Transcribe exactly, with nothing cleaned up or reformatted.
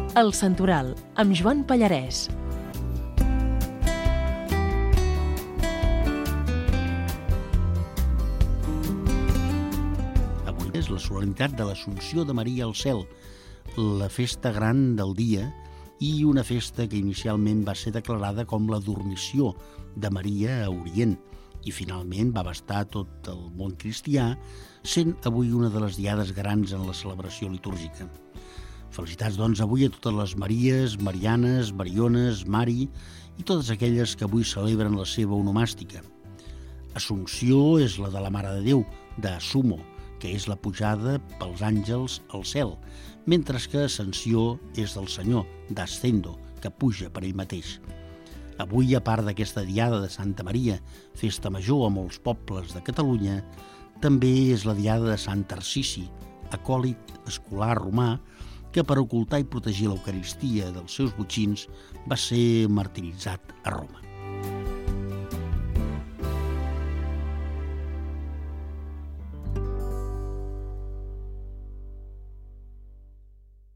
El Santoral, amb Joan Pallarès. Avui és la solemnitat de l'Assumpció de Maria al cel, la festa gran del dia i una festa que inicialment va ser declarada com la dormició de Maria a Orient i finalment va abastar tot el món cristià, sent avui una de les diades grans en la celebració litúrgica. Felicitats, doncs, avui a totes les Maries, Marianes, Mariones, Mari i totes aquelles que avui celebren la seva onomàstica. Assumpció és la de la Mare de Déu, d'Assumo, que és la pujada pels àngels al cel, mentre que Ascensió és del Senyor, d'Ascendo, que puja per ell mateix. Avui, a part d'aquesta diada de Santa Maria, festa major a molts pobles de Catalunya, també és la diada de Sant Tarsici, acòlit escolar romà, que per ocultar i protegir l'Eucaristia dels seus botxins va ser martiritzat a Roma.